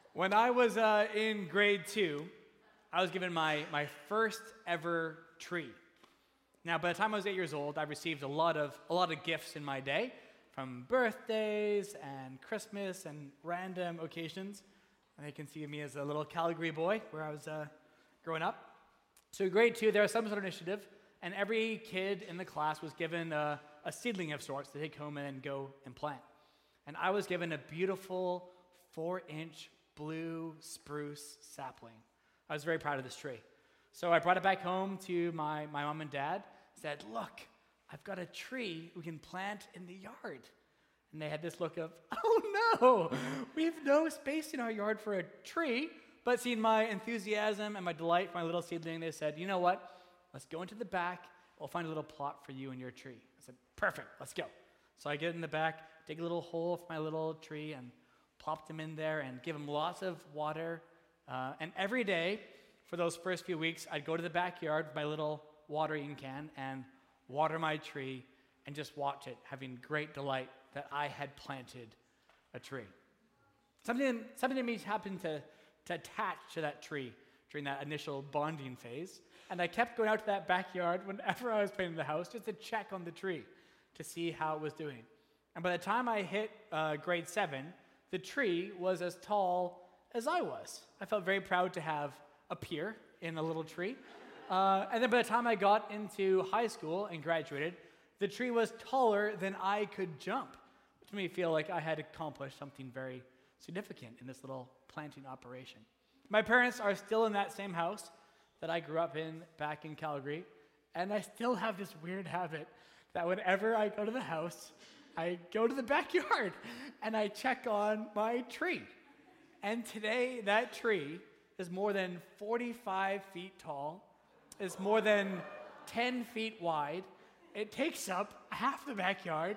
When I was in grade 2, I was given my first ever tree. Now, by the time I was 8 years old, I received a lot of gifts in my day, from birthdays and Christmas and random occasions. And you can see me as a little Calgary boy where I was growing up. So in grade 2, there was some sort of initiative, and every kid in the class was given a seedling of sorts to take home and go and plant. And I was given a beautiful 4-inch blue spruce sapling. I was very proud of this tree. So I brought it back home to my mom and dad, said, "Look, I've got a tree we can plant in the yard." And they had this look of, "Oh no, we have no space in our yard for a tree." But seeing my enthusiasm and my delight for my little seedling, they said, "You know what? Let's go into the back. We'll find a little plot for you and your tree." I said, "Perfect, let's go." So I get in the back, dig a little hole for my little tree, and plopped him in there and give him lots of water. And every day for those first few weeks, I'd go to the backyard with my little watering can and water my tree and just watch it, having great delight that I had planted a tree. Something in me happened to attach to that tree during that initial bonding phase. And I kept going out to that backyard whenever I was painting the house just to check on the tree to see how it was doing. And by the time I hit grade 7, the tree was as tall as I was. I felt very proud to have a peer in a little tree. And then by the time I got into high school and graduated, the tree was taller than I could jump, which made me feel like I had accomplished something very significant in this little planting operation. My parents are still in that same house that I grew up in back in Calgary, and I still have this weird habit that whenever I go to the house, I go to the backyard and I check on my tree. And today, that tree is more than 45 feet tall, is more than 10 feet wide. It takes up half the backyard.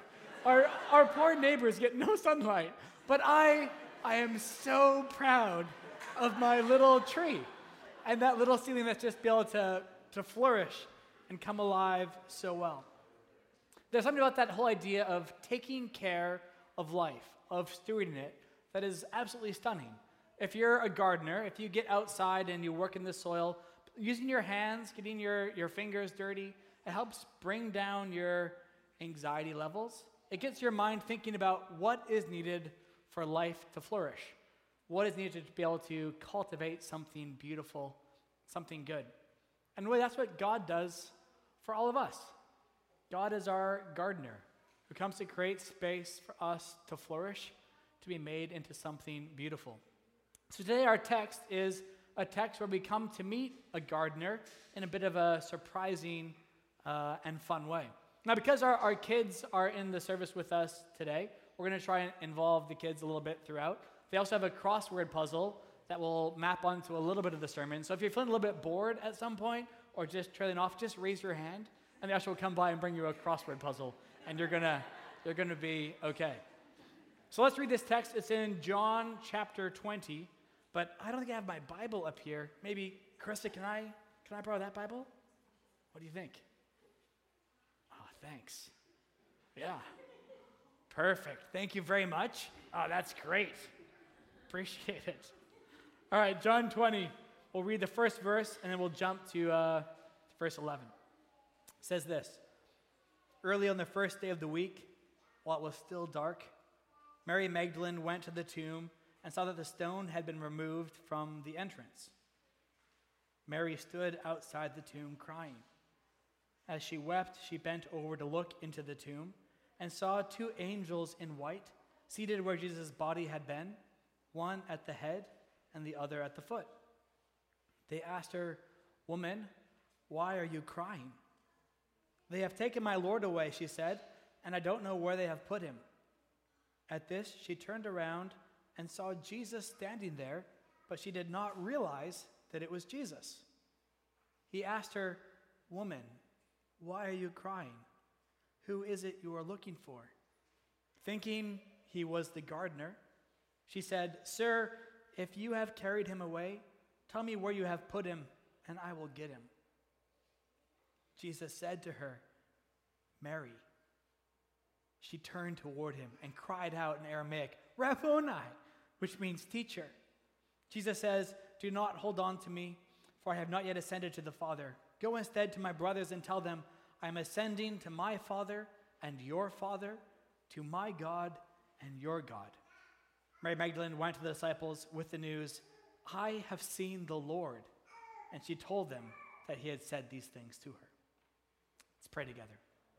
Our poor neighbors get no sunlight. But I am so proud of my little tree and that little seedling that's just be able to flourish and come alive so well. There's something about that whole idea of taking care of life, of stewarding it, that is absolutely stunning. If you're a gardener, if you get outside and you work in the soil, using your hands, getting your fingers dirty, it helps bring down your anxiety levels. It gets your mind thinking about what is needed for life to flourish, what is needed to be able to cultivate something beautiful, something good. And really, that's what God does for all of us. God is our gardener who comes to create space for us to flourish, to be made into something beautiful. So today our text is a text where we come to meet a gardener in a bit of a surprising and fun way. Now, because our kids are in the service with us today, we're going to try and involve the kids a little bit throughout. They also have a crossword puzzle that will map onto a little bit of the sermon. So if you're feeling a little bit bored at some point or just trailing off, just raise your hand, and the usher will come by and bring you a crossword puzzle, and you're gonna be okay. So let's read this text. It's in John chapter 20, but I don't think I have my Bible up here. Maybe, Carissa, can I borrow that Bible? What do you think? Oh, thanks. Yeah. Perfect. Thank you very much. Oh, that's great. Appreciate it. All right, John 20. We'll read the first verse, and then we'll jump to verse 11. It says this: "Early on the first day of the week, while it was still dark, Mary Magdalene went to the tomb and saw that the stone had been removed from the entrance. Mary stood outside the tomb crying. As she wept, she bent over to look into the tomb and saw 2 angels in white seated where Jesus' body had been, one at the head and the other at the foot. They asked her, 'Woman, why are you crying?' 'They have taken my Lord away,' she said, 'and I don't know where they have put him.' At this, she turned around and saw Jesus standing there, but she did not realize that it was Jesus. He asked her, 'Woman, why are you crying? Who is it you are looking for?' Thinking he was the gardener, she said, 'Sir, if you have carried him away, tell me where you have put him, and I will get him.' Jesus said to her, 'Mary.' She turned toward him and cried out in Aramaic, 'Rabboni,' which means teacher. Jesus says, "Do not hold on to me, for I have not yet ascended to the Father. Go instead to my brothers and tell them, I am ascending to my Father and your Father, to my God and your God." Mary Magdalene went to the disciples with the news, "I have seen the Lord." And she told them that he had said these things to her. Let's pray together.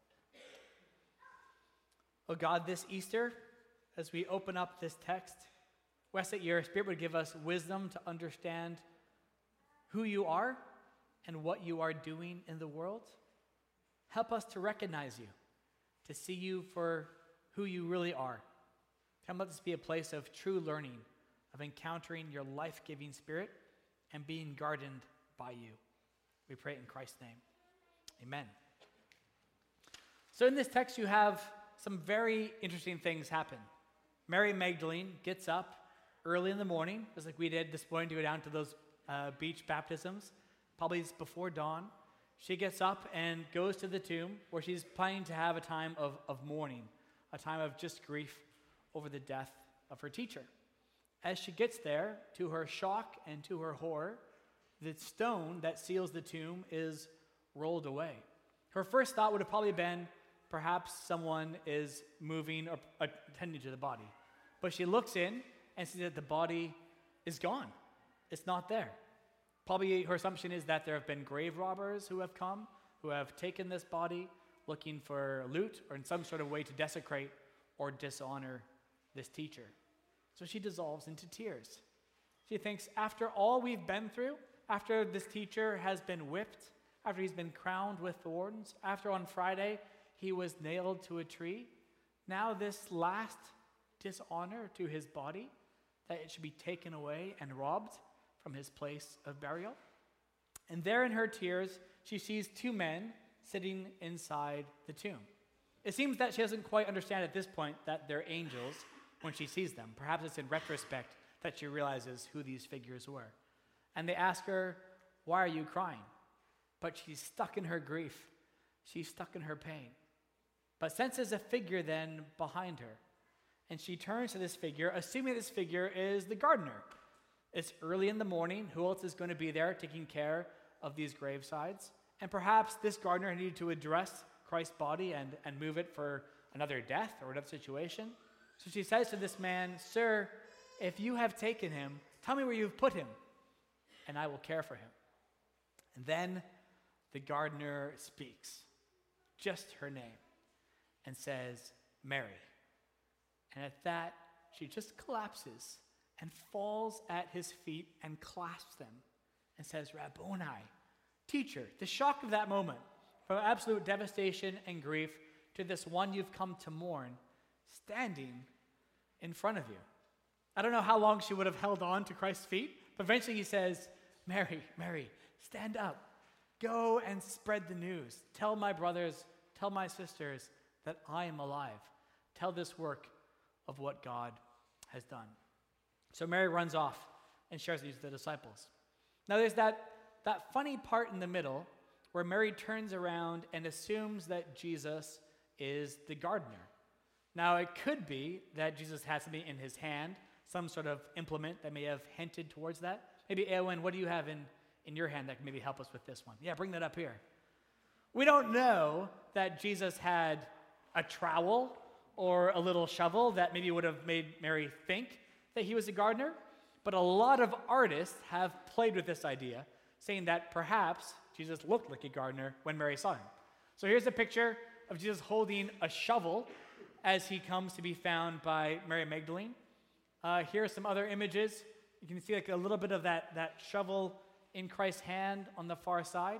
Oh God, this Easter, as we open up this text, we ask that your Spirit would give us wisdom to understand who you are and what you are doing in the world. Help us to recognize you, to see you for who you really are. Come, let this be a place of true learning, of encountering your life-giving Spirit and being guarded by you. We pray in Christ's name. Amen. So in this text, you have some very interesting things happen. Mary Magdalene gets up early in the morning, just like we did this morning to go down to those beach baptisms. Probably it's before dawn. She gets up and goes to the tomb where she's planning to have a time of mourning, a time of just grief over the death of her teacher. As she gets there, to her shock and to her horror, the stone that seals the tomb is rolled away. Her first thought would have probably been, perhaps someone is moving or attending to the body. But she looks in and sees that the body is gone. It's not there. Probably her assumption is that there have been grave robbers who have come, who have taken this body, looking for loot or in some sort of way to desecrate or dishonor this teacher. So she dissolves into tears. She thinks, after all we've been through, after this teacher has been whipped, after he's been crowned with thorns, after on Friday he was nailed to a tree, now this last dishonor to his body, that it should be taken away and robbed from his place of burial. And there in her tears, she sees two men sitting inside the tomb. It seems that she doesn't quite understand at this point that they're angels when she sees them. Perhaps it's in retrospect that she realizes who these figures were. And they ask her, "Why are you crying?" But she's stuck in her grief. She's stuck in her pain. But senses a figure then behind her. And she turns to this figure, assuming this figure is the gardener. It's early in the morning. Who else is going to be there taking care of these gravesides? And perhaps this gardener needed to address Christ's body and move it for another death or another situation. So she says to this man, "Sir, if you have taken him, tell me where you've put him, and I will care for him." And then the gardener speaks, just her name, and says, "Mary." And at that, she just collapses and falls at his feet and clasps them and says, "Rabboni," teacher. The shock of that moment, from absolute devastation and grief to this one you've come to mourn, standing in front of you. I don't know how long she would have held on to Christ's feet, but eventually he says, "Mary, Mary, stand up. Go and spread the news. Tell my brothers, tell my sisters that I am alive. Tell this work of what God has done." So Mary runs off and shares these with the disciples. Now there's that funny part in the middle where Mary turns around and assumes that Jesus is the gardener. Now it could be that Jesus has something in his hand, some sort of implement that may have hinted towards that. Maybe, Eowyn, what do you have in your hand that can maybe help us with this one? Yeah, bring that up here. We don't know that Jesus had a trowel or a little shovel that maybe would have made Mary think that he was a gardener, but a lot of artists have played with this idea, saying that perhaps Jesus looked like a gardener when Mary saw him. So here's a picture of Jesus holding a shovel as he comes to be found by Mary Magdalene. Here are some other images. You can see like a little bit of that shovel in Christ's hand on the far side.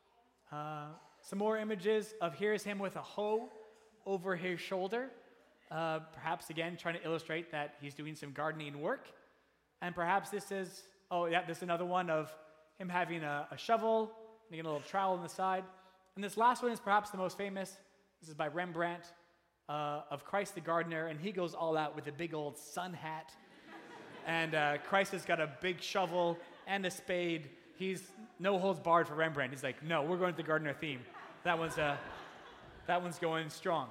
Some more images of here's him with a hoe over his shoulder. Perhaps again trying to illustrate that he's doing some gardening work. And perhaps this is another one of him having a shovel, and a little trowel on the side. And this last one is perhaps the most famous. This is by Rembrandt, of Christ the gardener, and he goes all out with a big old sun hat. And Christ has got a big shovel and a spade. He's no holds barred for Rembrandt. He's like, "No, we're going to the gardener theme. That one's going strong."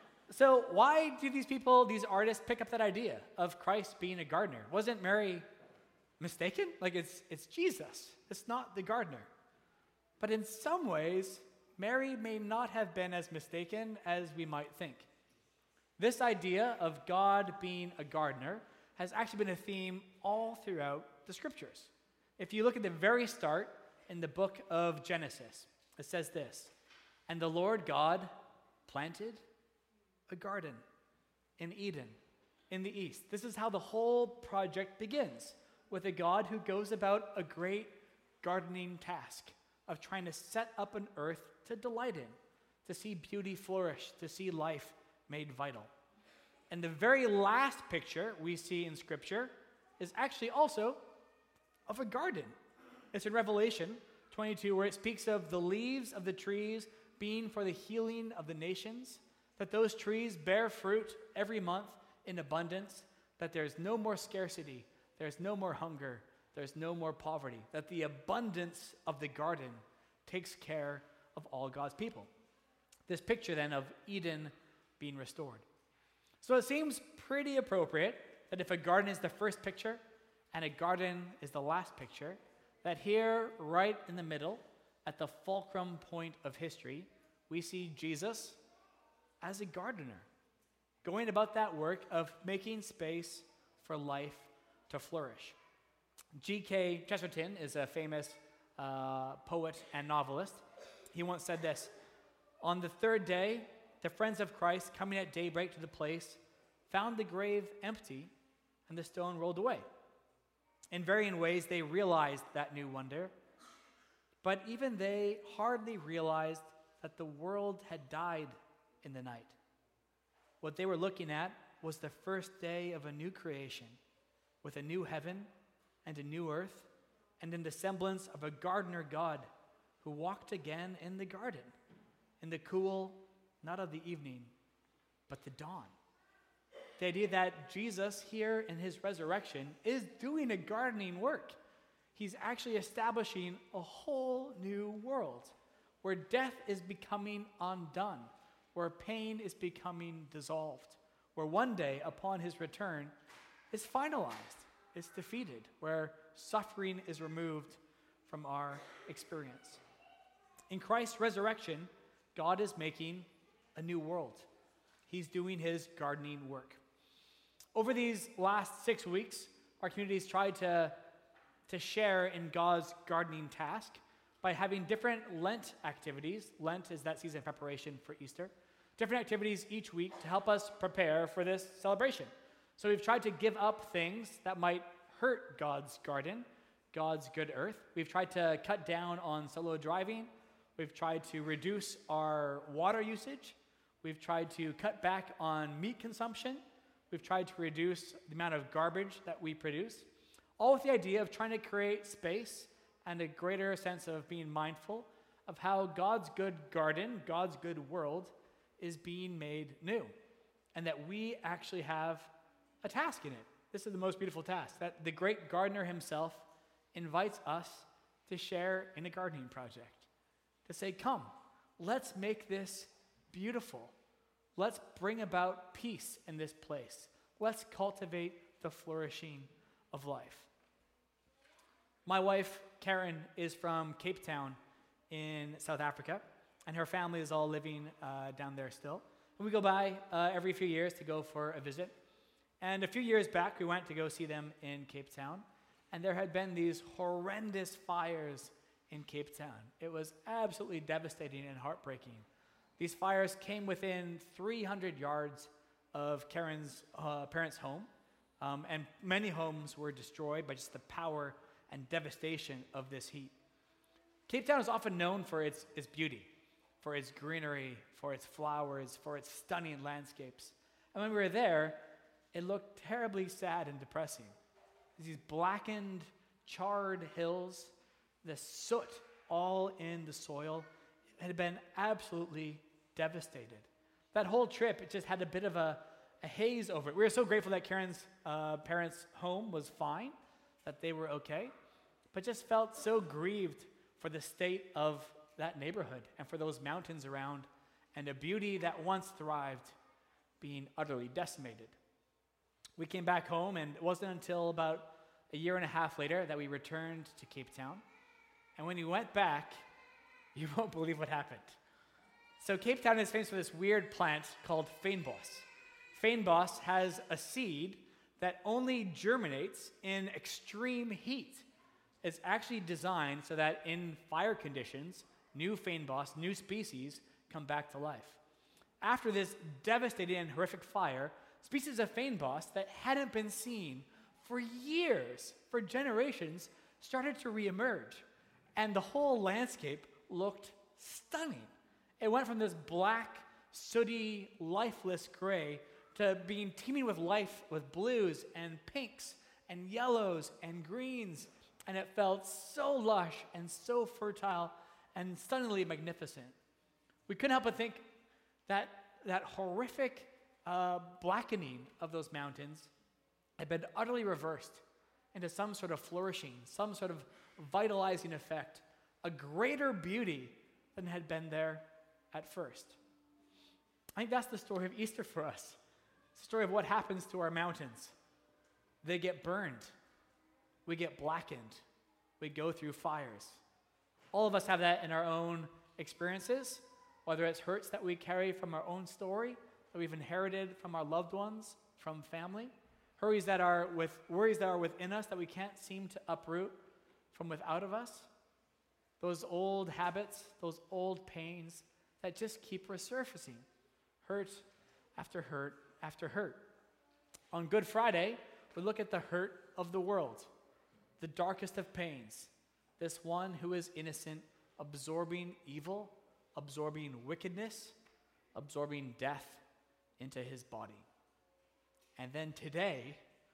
So why do these artists pick up that idea of Christ being a gardener? Wasn't Mary mistaken? Like it's Jesus. It's not the gardener. But in some ways, Mary may not have been as mistaken as we might think. This idea of God being a gardener has actually been a theme all throughout the scriptures. If you look at the very start in the book of Genesis, it says this, "And the Lord God planted a garden in Eden in the east." This is how the whole project begins, with a God who goes about a great gardening task of trying to set up an earth to delight in, to see beauty flourish, to see life made vital. And the very last picture we see in Scripture is actually also of a garden. It's in Revelation 22, where it speaks of the leaves of the trees being for the healing of the nations, that those trees bear fruit every month in abundance, that there's no more scarcity, there's no more hunger, there's no more poverty, that the abundance of the garden takes care of all God's people. This picture then of Eden being restored. So it seems pretty appropriate that if a garden is the first picture and a garden is the last picture, that here, right in the middle, at the fulcrum point of history, we see Jesus as a gardener, going about that work of making space for life to flourish. G.K. Chesterton is a famous poet and novelist. He once said this, "On the third day, the friends of Christ, coming at daybreak to the place, found the grave empty and the stone rolled away. In varying ways, they realized that new wonder, but even they hardly realized that the world had died in the night. What they were looking at was the first day of a new creation, with a new heaven and a new earth, and in the semblance of a gardener God who walked again in the garden, in the cool, not of the evening, but the dawn." The idea that Jesus here in his resurrection is doing a gardening work. He's actually establishing a whole new world where death is becoming undone, where pain is becoming dissolved, where one day upon his return is finalized, it's defeated, where suffering is removed from our experience. In Christ's resurrection, God is making a new world. He's doing his gardening work. Over these last 6 weeks, our community's tried to share in God's gardening task by having different Lent activities. Lent is that season of preparation for Easter. Different activities each week to help us prepare for this celebration. So we've tried to give up things that might hurt God's garden, God's good earth. We've tried to cut down on solo driving. We've tried to reduce our water usage. We've tried to cut back on meat consumption. We've tried to reduce the amount of garbage that we produce, all with the idea of trying to create space and a greater sense of being mindful of how God's good garden, God's good world, is being made new, and that we actually have a task in it. This is the most beautiful task, that the great gardener himself invites us to share in a gardening project, to say, come, let's make this beautiful. Let's bring about peace in this place. Let's cultivate the flourishing of life. My wife, Karen, is from Cape Town in South Africa, and her family is all living down there still. And we go by every few years to go for a visit. And a few years back, we went to go see them in Cape Town, and there had been these horrendous fires in Cape Town. It was absolutely devastating and heartbreaking. These fires came within 300 yards of Karen's parents' home, and many homes were destroyed by just the power and devastation of this heat. Cape Town is often known for its beauty, for its greenery, for its flowers, for its stunning landscapes. And when we were there, it looked terribly sad and depressing. These blackened, charred hills, the soot all in the soil. It had been absolutely devastated. That whole trip, it just had a bit of a haze over it. We were so grateful that Karen's parents' home was fine, that they were okay, but just felt so grieved for the state of that neighborhood and for those mountains around, and a beauty that once thrived being utterly decimated. We came back home, and it wasn't until about a year and a half later that we returned to Cape Town. And when we went back, you won't believe what happened. So Cape Town is famous for this weird plant called fynbos. Fynbos has a seed that only germinates in extreme heat. It's actually designed so that in fire conditions, new fynbos, new species, come back to life. After this devastating and horrific fire, species of fynbos that hadn't been seen for years, for generations, started to reemerge. And the whole landscape looked stunning. It went from this black, sooty, lifeless gray to being teeming with life, with blues and pinks and yellows and greens. And it felt so lush and so fertile and stunningly magnificent. We couldn't help but think that that horrific blackening of those mountains had been utterly reversed into some sort of flourishing, some sort of vitalizing effect, a greater beauty than had been there at first. I think that's the story of Easter for us. It's the story of what happens to our mountains. They get burned. We get blackened. We go through fires. All of us have that in our own experiences, whether it's hurts that we carry from our own story, that we've inherited from our loved ones, from family, worries that are within us that we can't seem to uproot from without of us, those old habits, those old pains that just keep resurfacing, hurt after hurt after hurt. On Good Friday, we look at the hurt of the world, the darkest of pains, this one who is innocent, absorbing evil, absorbing wickedness, absorbing death into his body. And then today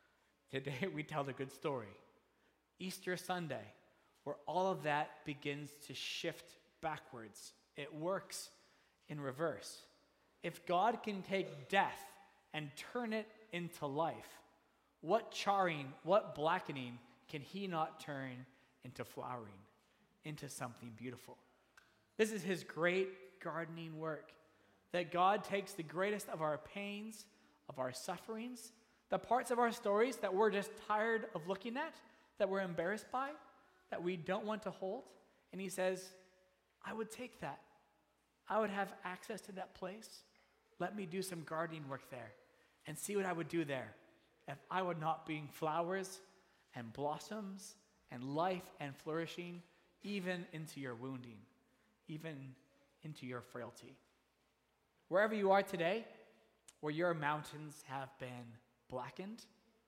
we tell the good story. Easter Sunday, where all of that begins to shift backwards. It works in reverse. If God can take death and turn it into life, what charring, what blackening can he not turn into flowering, into something beautiful? This is his great gardening work, that God takes the greatest of our pains, of our sufferings, the parts of our stories that we're just tired of looking at, that we're embarrassed by, that we don't want to hold, and he says, I would take that. I would have access to that place. Let me do some gardening work there and see what I would do there if I would not bring flowers and blossoms and life and flourishing even into your wounding, even into your frailty. Wherever you are today, where your mountains have been blackened,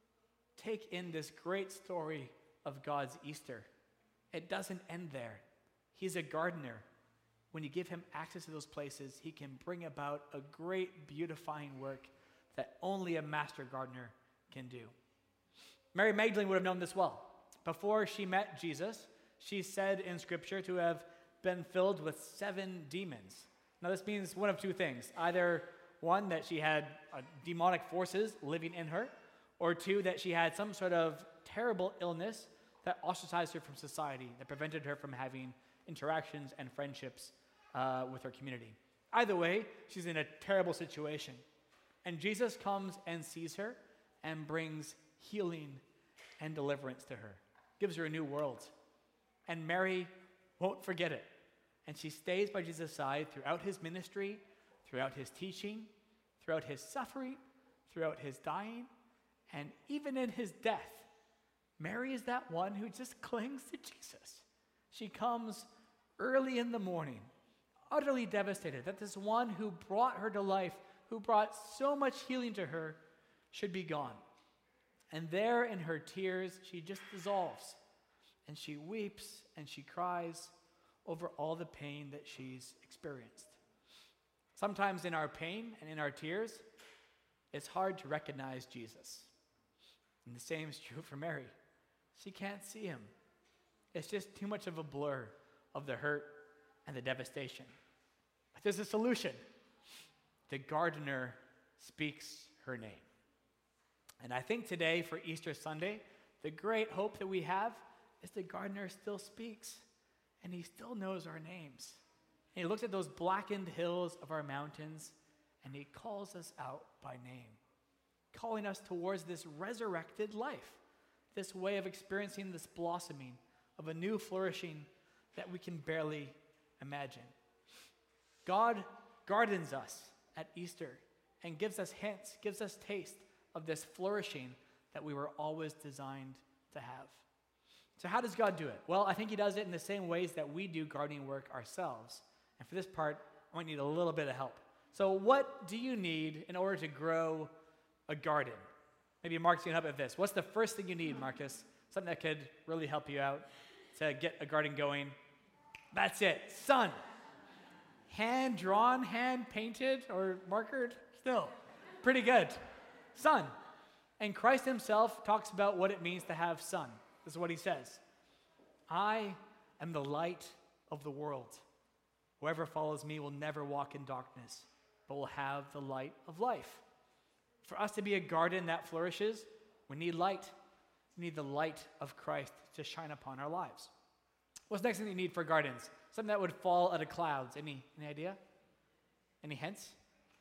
take in this great story of God's Easter. It doesn't end there. He's a gardener. When you give him access to those places, he can bring about a great beautifying work that only a master gardener can do. Mary Magdalene would have known this well. Before she met Jesus, she's said in Scripture to have been filled with 7 demons. Now this means one of two things. Either one, that she had demonic forces living in her, or two, that she had some sort of terrible illness that ostracized her from society, that prevented her from having interactions and friendships with her community. Either way, she's in a terrible situation. And Jesus comes and sees her and brings healing and deliverance to her, gives her a new world. And Mary won't forget it. And she stays by Jesus' side throughout his ministry, throughout his teaching, throughout his suffering, throughout his dying, and even in his death. Mary is that one who just clings to Jesus. She comes early in the morning, utterly devastated that this one who brought her to life, who brought so much healing to her, should be gone. And there in her tears, she just dissolves. And she weeps and she cries over all the pain that she's experienced. Sometimes in our pain and in our tears, it's hard to recognize Jesus. And the same is true for Mary. She can't see him. It's just too much of a blur of the hurt and the devastation. But there's a solution. The gardener speaks her name. And I think today for Easter Sunday, the great hope that we have is the gardener still speaks, and he still knows our names. And he looks at those blackened hills of our mountains, and he calls us out by name, calling us towards this resurrected life, this way of experiencing this blossoming of a new flourishing that we can barely imagine. God gardens us at Easter and gives us hints, gives us taste of this flourishing that we were always designed to have. So how does God do it? Well, I think he does it in the same ways that we do gardening work ourselves. And for this part, I might need a little bit of help. So what do you need in order to grow a garden? Maybe Mark's going to help with this. What's the first thing you need, Marcus? Something that could really help you out to get a garden going. That's it. Sun. Hand-drawn, hand-painted, or markered? Still, pretty good. Sun. And Christ himself talks about what it means to have sun. This is what he says. I am the light of the world. Whoever follows me will never walk in darkness, but will have the light of life. For us to be a garden that flourishes, we need light. We need the light of Christ to shine upon our lives. What's the next thing you need for gardens? Something that would fall out of clouds. Any idea? Any hints?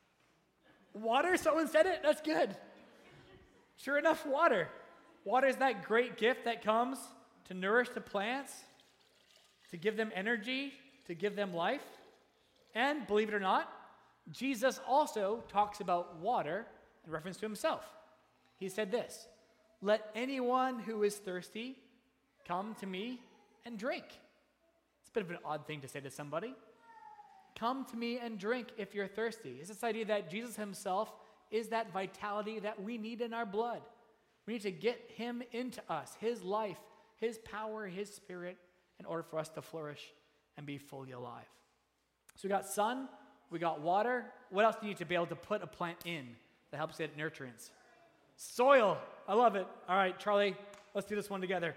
Water? Someone said it? That's good. Sure enough, water. Water is that great gift that comes to nourish the plants, to give them energy, to give them life. And believe it or not, Jesus also talks about water in reference to himself. He said this, "Let anyone who is thirsty come to me and drink." It's a bit of an odd thing to say to somebody. Come to me and drink if you're thirsty. It's this idea that Jesus himself is that vitality that we need in our blood. We need to get him into us, his life, his power, his spirit, in order for us to flourish and be fully alive. So we got sun, we got water. What else do you need to be able to put a plant in that helps it nutrients? Soil. I love it. All right, Charlie, let's do this one together.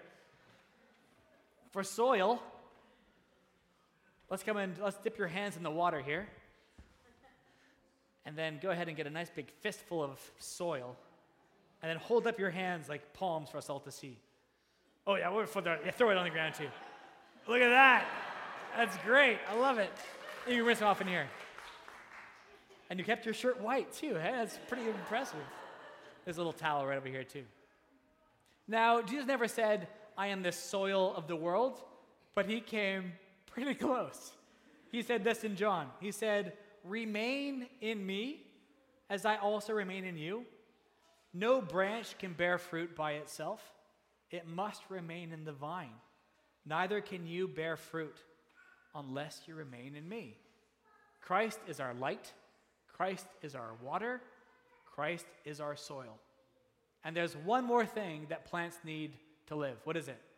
For soil, let's dip your hands in the water here. And then go ahead and get a nice big fistful of soil. And then hold up your hands like palms for us all to see. Oh yeah, throw it on the ground too. Look at that. That's great. I love it. And you rinse it off in here. And you kept your shirt white too. Hey, that's pretty impressive. There's a little towel right over here too. Now, Jesus never said, "I am the soil of the world," but he came pretty close. He said this in John. He said, "Remain in me as I also remain in you. No branch can bear fruit by itself. It must remain in the vine. Neither can you bear fruit unless you remain in me." Christ is our light. Christ is our water. Christ is our soil. And there's one more thing that plants need to live. What is it?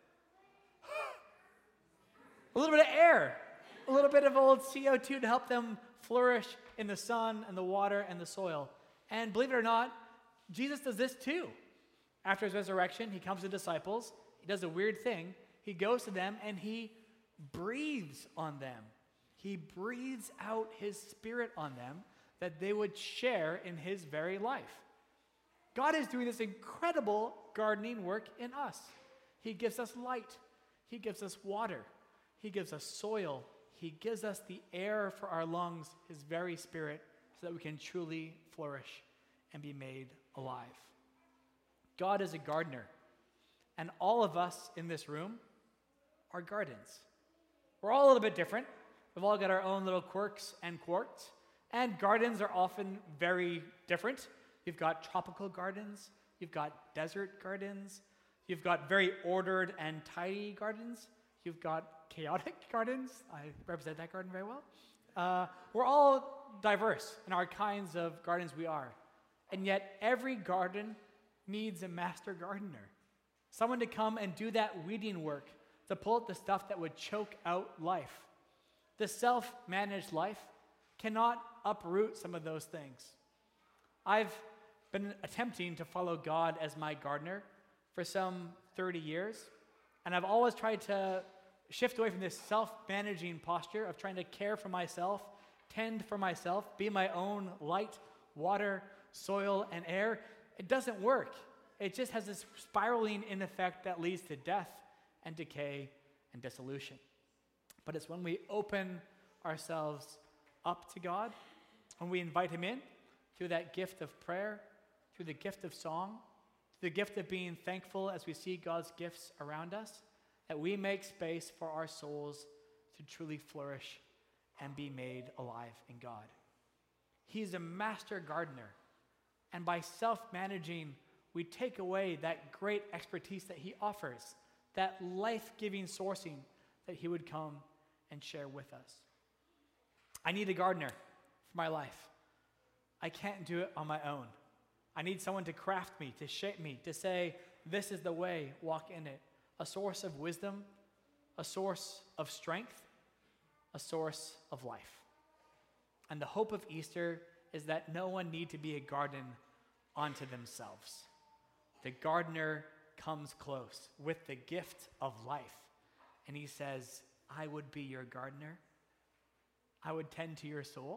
A little bit of air. A little bit of old CO2 to help them flourish in the sun and the water and the soil. And believe it or not, Jesus does this too. After his resurrection, he comes to disciples. He does a weird thing. He goes to them and he breathes on them. He breathes out his spirit on them that they would share in his very life. God is doing this incredible gardening work in us. He gives us light. He gives us water. He gives us soil. He gives us the air for our lungs, his very spirit, so that we can truly flourish and be made alive. God is a gardener, and all of us in this room are gardens. We're all a little bit different. We've all got our own little quirks and quarks, and gardens are often very different. You've got tropical gardens, you've got desert gardens, you've got very ordered and tidy gardens, you've got chaotic gardens. I represent that garden very well. We're all diverse in our kinds of gardens we are. And yet every garden needs a master gardener. Someone to come and do that weeding work, to pull out the stuff that would choke out life. The self-managed life cannot uproot some of those things. I've been attempting to follow God as my gardener for some 30 years, and I've always tried to shift away from this self-managing posture of trying to care for myself, tend for myself, be my own light, water, soil, and air. It doesn't work. It just has this spiraling in effect that leads to death and decay and dissolution. But it's when we open ourselves up to God, when we invite him in through that gift of prayer, through the gift of song, the gift of being thankful as we see God's gifts around us, that we make space for our souls to truly flourish and be made alive in God. He's a master gardener, and by self-managing, we take away that great expertise that he offers, that life-giving sourcing that he would come and share with us. I need a gardener for my life. I can't do it on my own. I need someone to craft me, to shape me, to say, this is the way, walk in it. A source of wisdom, a source of strength, a source of life. And the hope of Easter is that no one need to be a garden unto themselves. The gardener comes close with the gift of life, and he says, I would be your gardener. I would tend to your soul.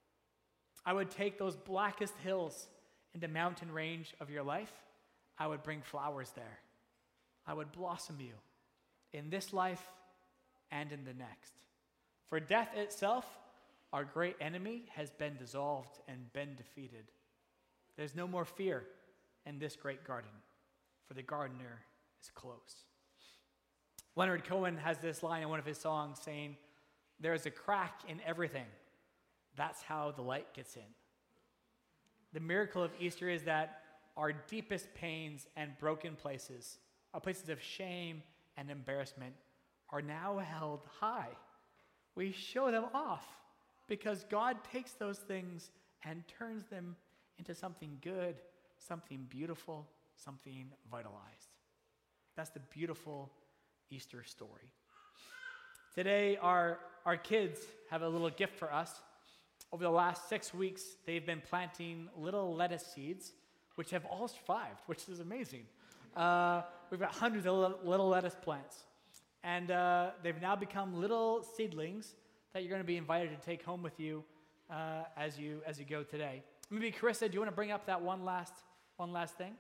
I would take those blackest hills in the mountain range of your life. I would bring flowers there. I would blossom you in this life and in the next. For death itself, our great enemy, has been dissolved and been defeated. There's no more fear in this great garden, for the gardener is close. Leonard Cohen has this line in one of his songs saying, there is a crack in everything. That's how the light gets in. The miracle of Easter is that our deepest pains and broken places, our places of shame and embarrassment, are now held high. We show them off because God takes those things and turns them into something good, something beautiful, something vitalized. That's the beautiful Easter story. Today, our kids have a little gift for us. Over the last 6 weeks, they've been planting little lettuce seeds, which have all survived, which is amazing. We've got hundreds of little lettuce plants. And they've now become little seedlings that you're going to be invited to take home with you as you go today. Maybe Carissa, do you want to bring up that one last thing?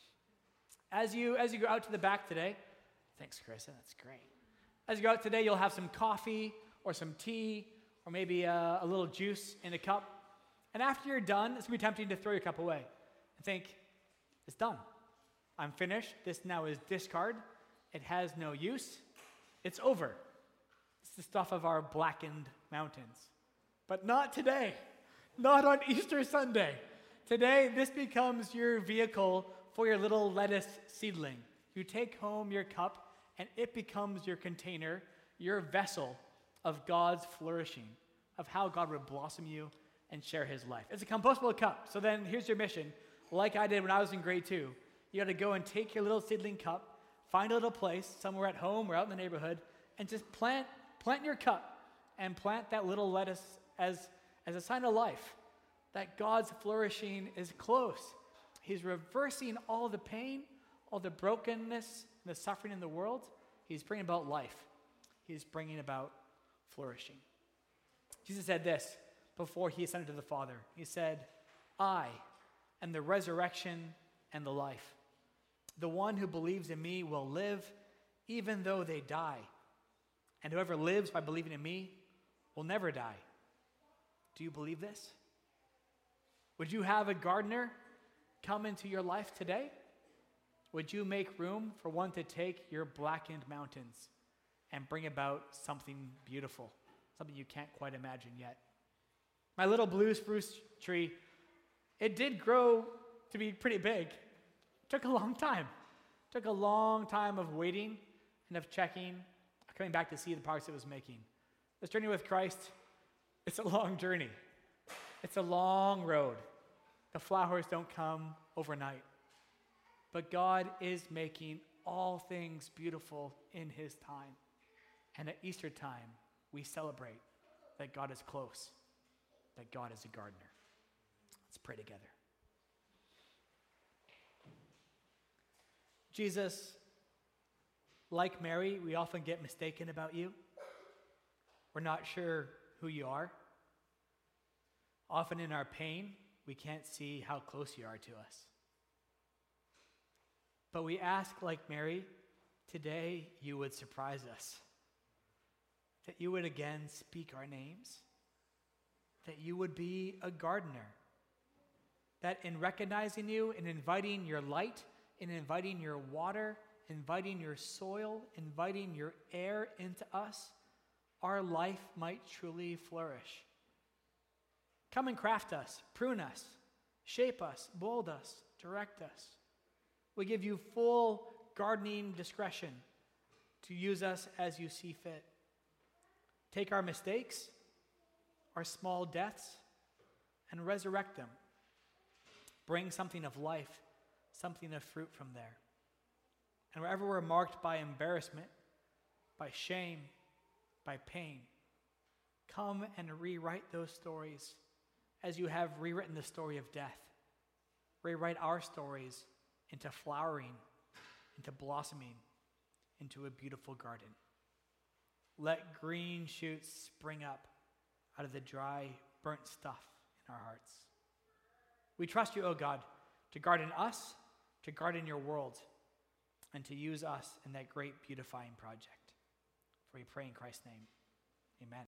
As you go out to the back today, thanks, Carissa, that's great. As you go out today, you'll have some coffee or some tea or maybe a little juice in a cup. And after you're done, it's going to be tempting to throw your cup away and think, it's done. I'm finished. This now is discard. It has no use. It's over. It's the stuff of our blackened mountains. But not today. Not on Easter Sunday. Today, this becomes your vehicle for your little lettuce seedling. You take home your cup, and it becomes your container, your vessel of God's flourishing, of how God would blossom you and share his life. It's a compostable cup. So then here's your mission. Like I did when I was in grade 2, you got to go and take your little seedling cup, find a little place somewhere at home or out in the neighborhood, and just plant your cup and plant that little lettuce as a sign of life, that God's flourishing is close. He's reversing all the pain, all the brokenness, the suffering in the world. He's bringing about life. He's bringing about flourishing. Jesus said this before he ascended to the Father. He said, I am the resurrection and the life. The one who believes in me will live even though they die. And whoever lives by believing in me will never die. Do you believe this? Would you have a gardener come into your life today? Would you make room for one to take your blackened mountains and bring about something beautiful, something you can't quite imagine yet? My little blue spruce tree, it did grow to be pretty big. It took a long time. It took a long time of waiting and of checking, coming back to see the progress it was making. This journey with Christ, it's a long journey. It's a long road. The flowers don't come overnight. But God is making all things beautiful in his time. And at Easter time, we celebrate that God is close, that God is a gardener. Let's pray together. Jesus, like Mary, we often get mistaken about you. We're not sure who you are. Often in our pain, we can't see how close you are to us. But we ask, like Mary, today you would surprise us. That you would again speak our names. That you would be a gardener. That in recognizing you and inviting your light, in inviting your water, inviting your soil, inviting your air into us, our life might truly flourish. Come and craft us, prune us, shape us, mold us, direct us. We give you full gardening discretion to use us as you see fit. Take our mistakes, our small deaths, and resurrect them. Bring something of life, something of fruit from there. And wherever we're marked by embarrassment, by shame, by pain, come and rewrite those stories as you have rewritten the story of death. Rewrite our stories into flowering, into blossoming, into a beautiful garden. Let green shoots spring up out of the dry, burnt stuff in our hearts. We trust you, O God, to garden us, to garden your world, and to use us in that great beautifying project. For we pray in Christ's name. Amen.